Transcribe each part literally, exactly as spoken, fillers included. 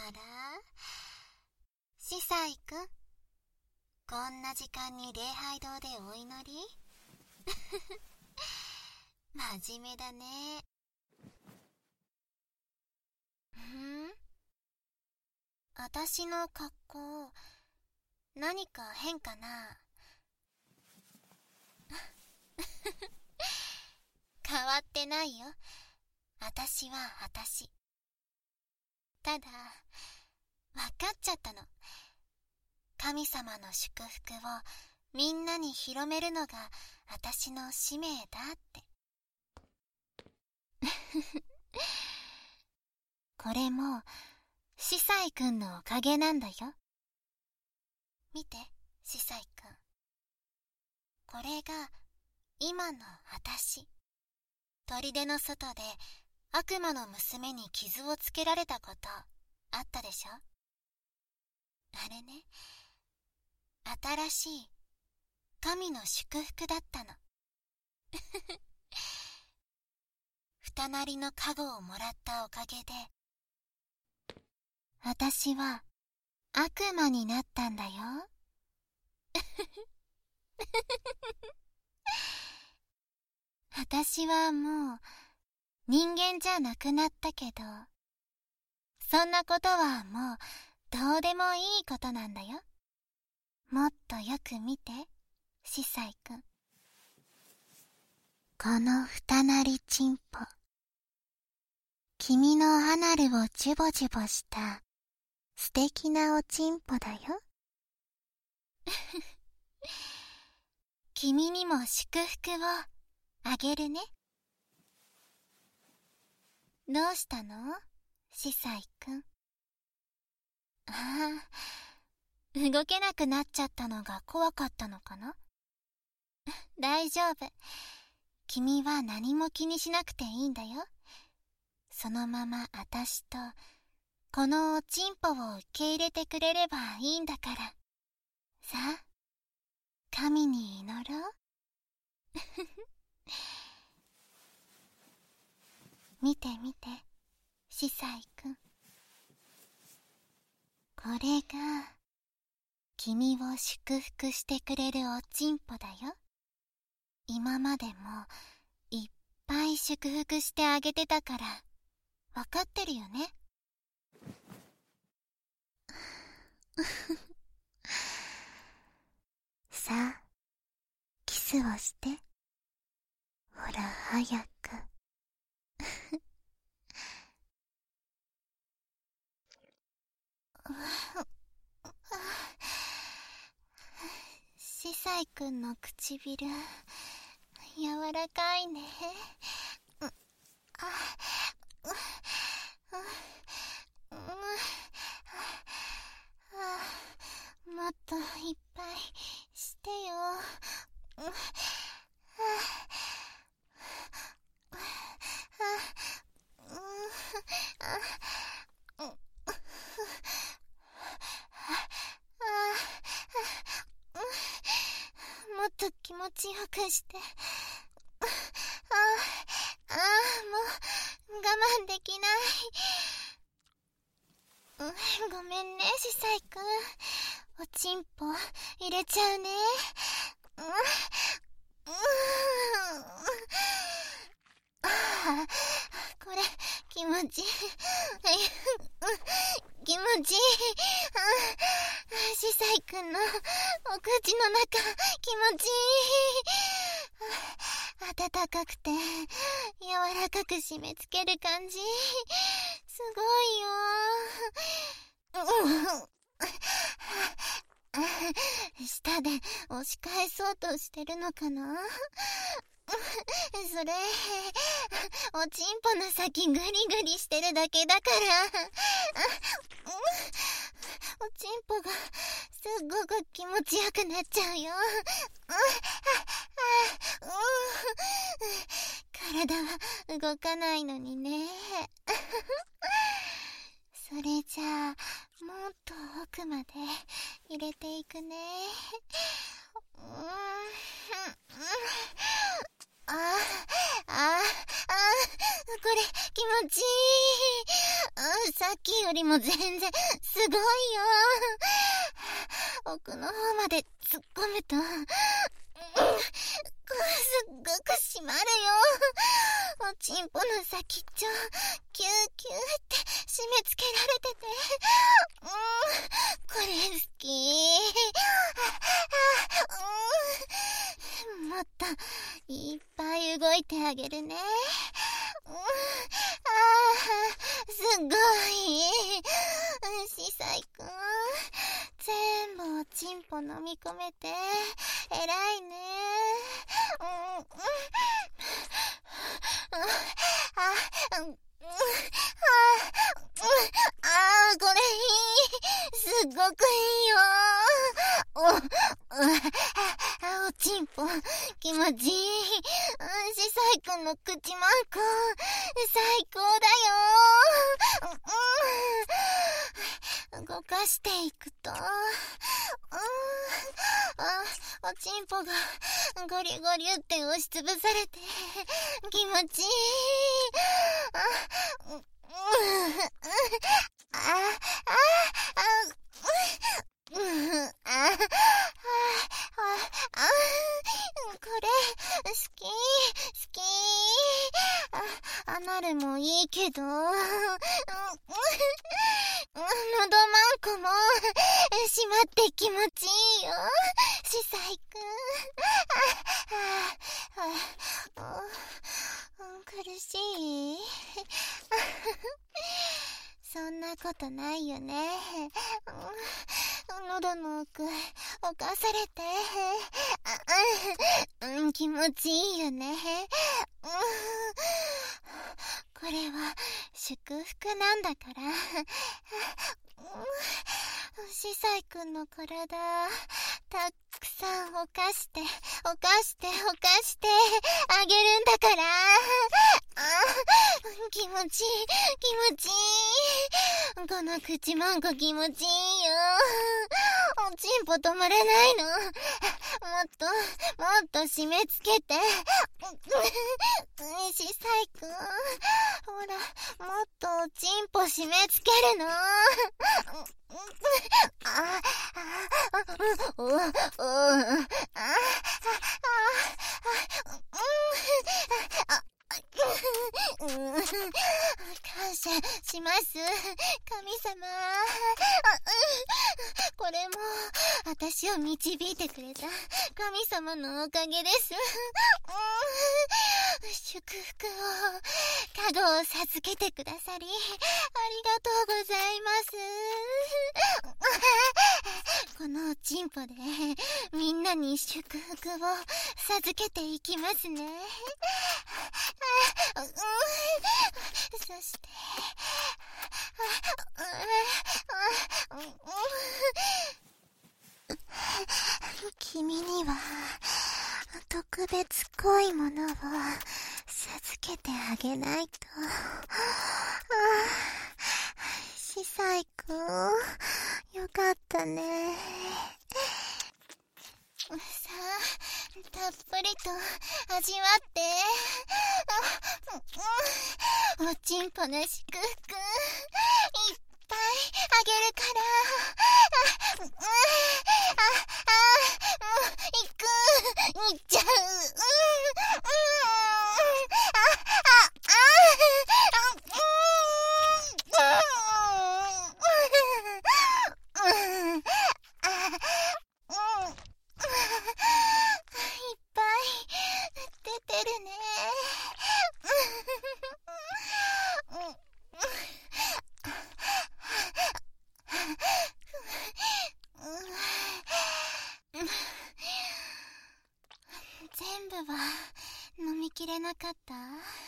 ら、司祭くん、こんな時間に礼拝堂でお祈り真面目だね。ん？あたしの格好、何か変かな？変わってないよ。あたしはあたし。ただ、わかっちゃったの。神様の祝福をみんなに広めるのがあたしの使命だって。これも司祭くんのおかげなんだよ。見て、司祭くん。これが今のあたし。砦の外で悪魔の娘に傷をつけられたことあったでしょ？あれね、新しい神の祝福だったの。二なりの加護をもらったおかげで、あたしは悪魔になったんだよ。あたしはもう人間じゃなくなったけど、そんなことはもうどうでもいいことなんだよ。もっとよく見て、司祭くん。この二なりちんぽ。君のアナルをジュボジュボした素敵なおちんぽだよ。君にも祝福をあげるね。どうしたの？司祭くん。ああ、動けなくなっちゃったのが怖かったのかな？大丈夫。君は何も気にしなくていいんだよ。そのままあたしとこのおちんぽを受け入れてくれればいいんだから。さあ、神に祈ろう。見て見て、司祭くん。これが君を祝福してくれるおちんぽだよ。今までもいっぱい祝福してあげてたからわかってるよね。さあ、キスをして。ほら早く。司祭くんの唇柔らかいね。もっといっぱいしてよ。もっと気持ちよくして。ああ、ああ、もう我慢できない。ごめんね、司祭くん。おちんぽ入れちゃうね。うん、うん、あ、これ気持ちいい。気持ちいい。司祭くんのお口の中気持ちいい。暖かくて柔らかく締め付ける感じ、すごいよ。舌で押し返そうとしてるのかな。それおちんぽの先グリグリしてるだけだから。おちんぽがすっごく気持ちよくなっちゃうよ。体は動かないのにね。それじゃあもっと奥まで入れていくね。うーん、ああ、ああ、これ気持ちいい。 さっきよりも全然すごいよ。奥の方まで突っ込むと、うん、すっごく締まるよ。おちんぽの先っちょキューキューって締め付けられてて、うん、これ好き。うん、もっといっぱい動いてあげるね。うん、あーすごい。しさいくん、全部おちんぽ飲み込めて偉いね。うん、うん、あ、うん、あー、これいい。すっごくいいよ。お、あ、おちんぽ、気持ちいい。しさいくんの口マンコ、最高だよ。うん、動かしていくと、うん、あ、おちんぽがゴリゴリって押しつぶされて、気持ちいい。あ、うん、あ、あ、あ、うん、あ、あ、あ、あ、これ、好き、好き。あ、アナルもいいけど、うん、のどまんこも、閉まって気持ちいいよ。しさいくん。あ、あ、あ、苦しい？そんなことないよね。喉の奥、侵されて、うん、気持ちいいよね。これは祝福なんだから。しさいくんの体、たくさん犯して、犯して、犯してあげるんだから。気持ちいい、気持ちいい。この口まんこ気持ちいいよ。おちんぽ止まらないの。もっと、もっと締め付けて。しさいくん、ほら、もっとおちんぽ締め付けるの。あ、あ、あ、う、う、あ、あ、あ、感謝します、神様。これも私を導いてくれた神様のおかげです。祝福を、加護を授けてくださりありがとうございます。このおちんぽでみんなに祝福を授けていきますね。そして君には特別濃いものを授けてあげないと。しさいくん、よかったね。さあ、たっぷりと味わって。おちんぽの祝福いっぱいあげるから。あ、あ、もう行く、行っちゃう。全部は飲みきれなかった？ほ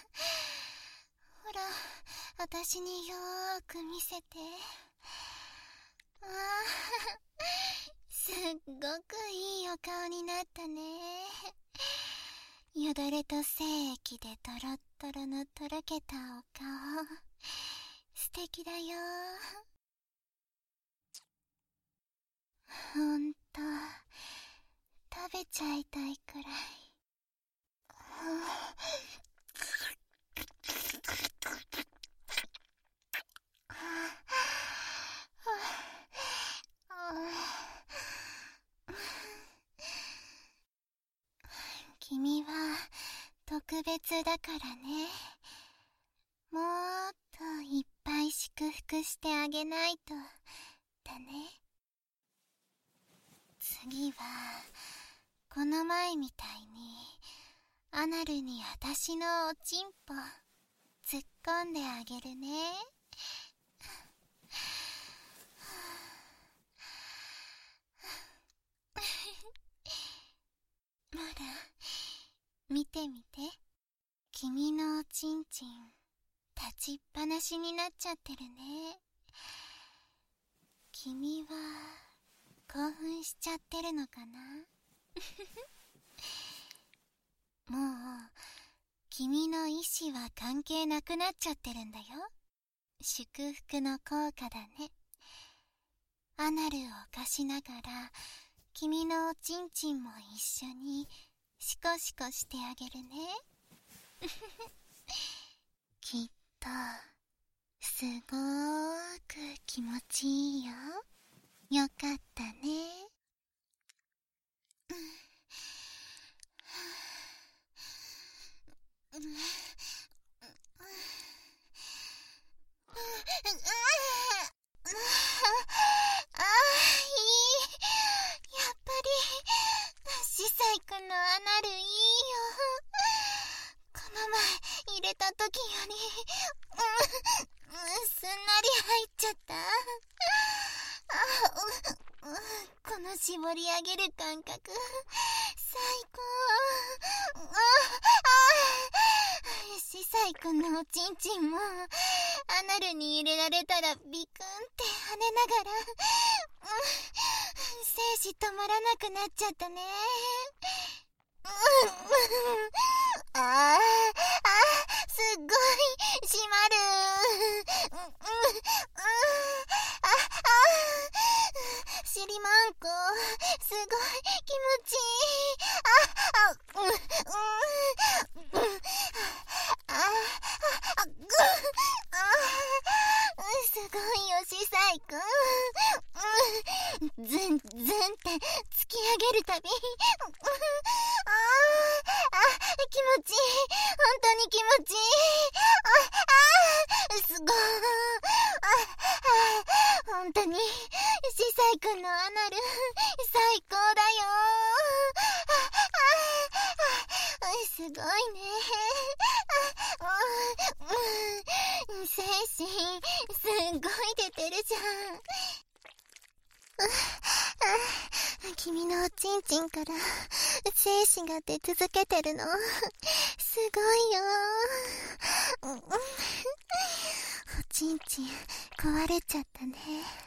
ら、私によーく見せて。ああ、すっごくいいお顔になったね。よだれと精液でトロットロのとろけたお顔、素敵だよ。ほんと、食べちゃいたいくらい。 特別だからね。もっといっぱい祝福してあげないとだね。次はこの前みたいにアナルにあたしのおちんぽ突っ込んであげるね。ほら、見てみて。君のおちんちん立ちっぱなしになっちゃってるね。君は興奮しちゃってるのかな。もう君の意志は関係なくなっちゃってるんだよ。祝福の効果だね。アナルを犯しながら君のおちんちんも一緒にシコシコしてあげるね。きっとすごーく気持ちいいよ。よかったね。ああ、いい。やっぱり司祭くんのアナルいいよ。この前入れた時より、うん、うん、すんなり入っちゃった。あ、うん、うん、この絞り上げる感覚最高。ああ、司祭くんのおちんちんもアナルに入れられたらビクンって跳ねながら、うん、精子止まらなくなっちゃったね。うん、ああ、ああ、すっごい締まる。うん、うん、うん、あ、あ、尻マンコすごい気持ちいい。あ、あ、うん、うん、うん、あ、あ、ぐ、あ、すごいよ司祭くん。うん、ズンズンって突き上げるたび、ああ、気持ちいい。本当に気持ちいい。あ、あ、すごい。あ、本当に司祭くんのアナル最高だよ。あ、あ、すごいね。あ、うん、精子すごい出てるじゃん。君のおちんちんから精子が出続けてるのすごいよ。おちんちん壊れちゃったね。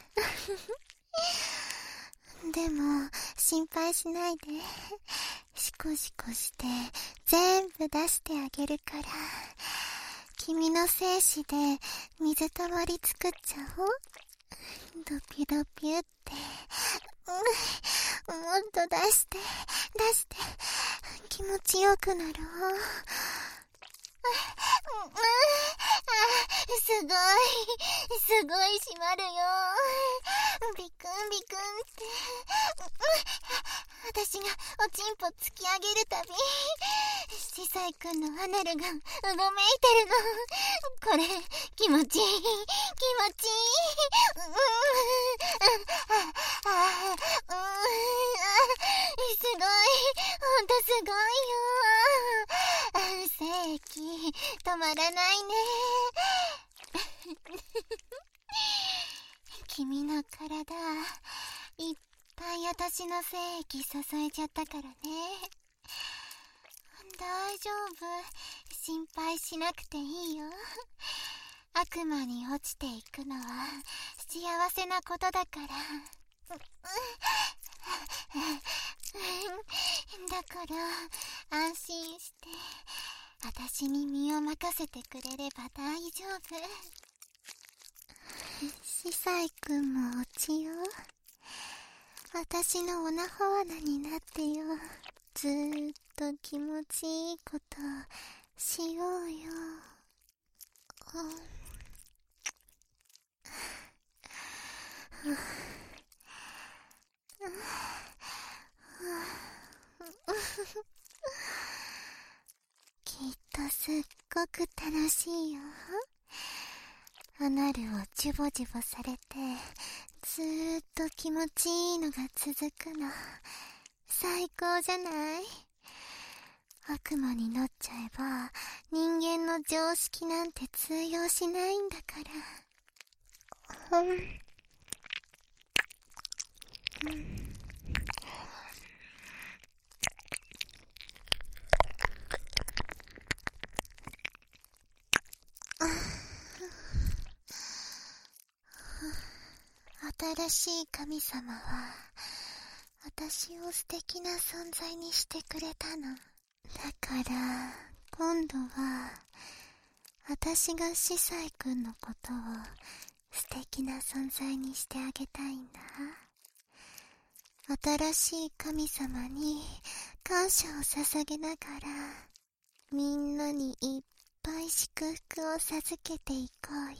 でも心配しないで。シコシコして全部出してあげるから。君の精子で水たまり作っちゃおう。ドピドピュって、うん、もっと出して出して気持ちよくなろう。あ、すごいすごい締まるよ。ビクンビクンって、私がおちんぽ突き上げるたび司祭くんのアナルがうごめいてるの。これ気持ちいい気持ちいい。うん、あ、うん、すごい、ほんとすごいよ。正気止まらないね。君の体いっぱい私の精液注いじゃったからね。大丈夫、心配しなくていいよ。悪魔に落ちていくのは幸せなことだから。だから安心して私に身を任せてくれれば大丈夫。司祭くんも落ちよう。私のおなほわなになってよ。ずーっと気持ちいいことしようよ。きっく楽しいよ。アナルをジュボジュボされてずーっと気持ちいいのが続くの、最高じゃない？悪魔になっちゃえば人間の常識なんて通用しないんだから。うん、うん新しい神様は私を素敵な存在にしてくれたの。だから今度は私が司祭くんのことを素敵な存在にしてあげたいんだ。新しい神様に感謝を捧げながらみんなにいっぱい祝福を授けていこうよ。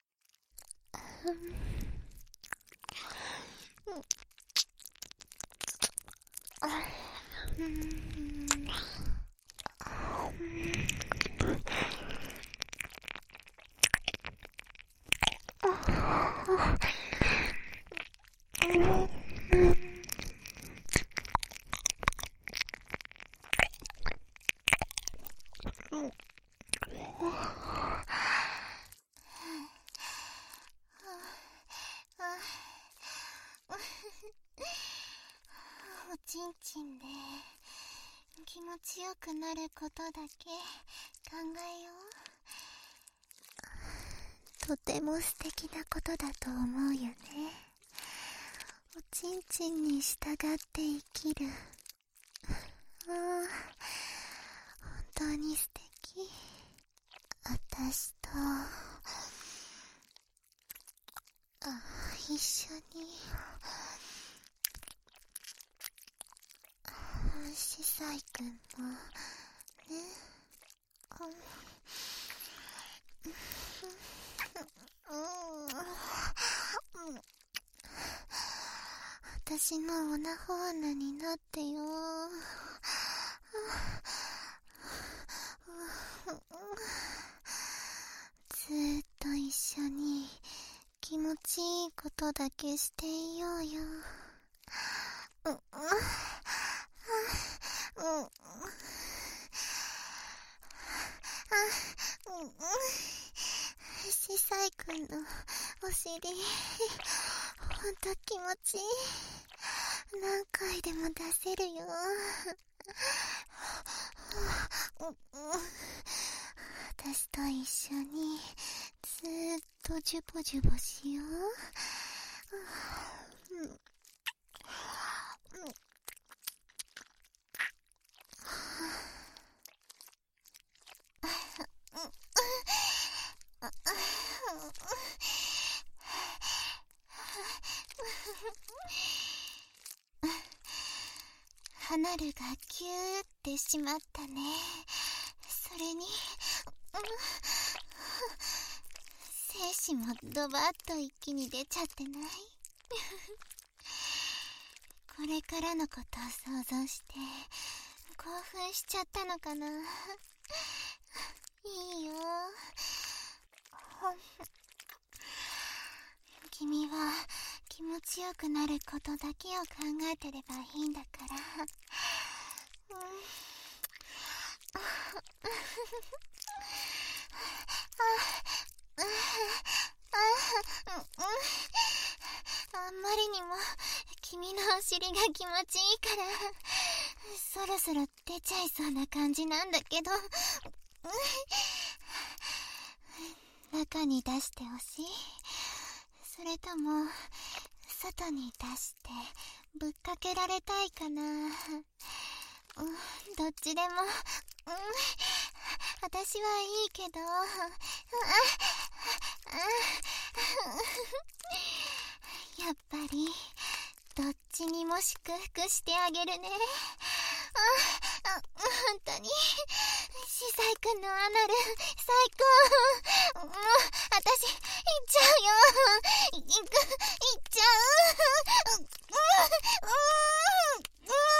うん、うんおちんちんで気持ちよくなることだけ考えよう。とても素敵なことだと思うよね。おちんちんに従って生きる。ああ、本当に素敵。私とあ一緒に司祭くんもね。私のオナホアナになってよ。ずーっと一緒に気持ちいいことだけしていようよ。うんうんうん司祭くんのお尻ほんと気持ちいい。何回でも出せるよ。私と一緒にずーっとジュボジュボしよう。アナルがキューってしまったね。それに、うん、精子もドバッと一気に出ちゃってない？これからのことを想像して興奮しちゃったのかな。いいよ。君は気持ちよくなることだけを考えてればいいんだから。うん、あんまりにも君のお尻が気持ちいいからそろそろ出ちゃいそうな感じなんだけど、中に出してほしい？それとも外に出してぶっかけられたいかな。うん、どっちでも、うん、私はいいけど、やっぱりどっちにも祝福してあげるね。ああ、本当に司祭くんのアナル最高。もう私行っちゃうよ。行く、行っちゃう。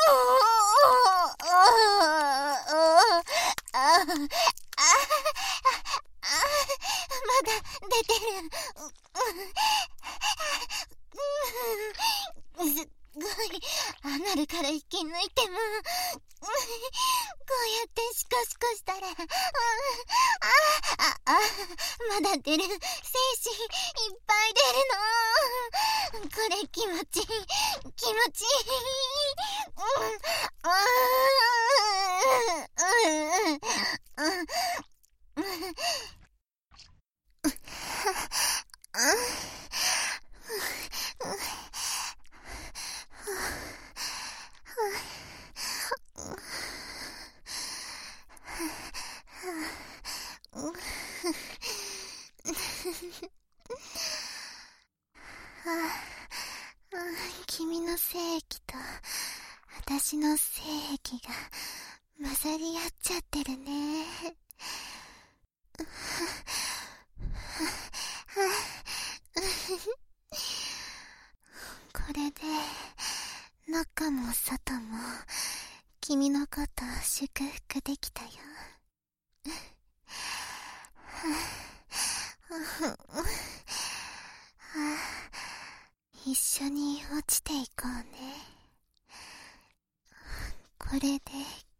ああだ出てる。う、う、すっごい、アナルから引き抜いても、こうやってシコシコしたら、あ、あ、あ、まだ出る。精子いっぱい出るの。これ気持ちいい、気持ちいい。うん、うん、うん、うん、うん。君の精液と私の精液が混ざり合っちゃってるね。これで中も外も君のことを祝福できたよ。一緒に落ちていこうね。これで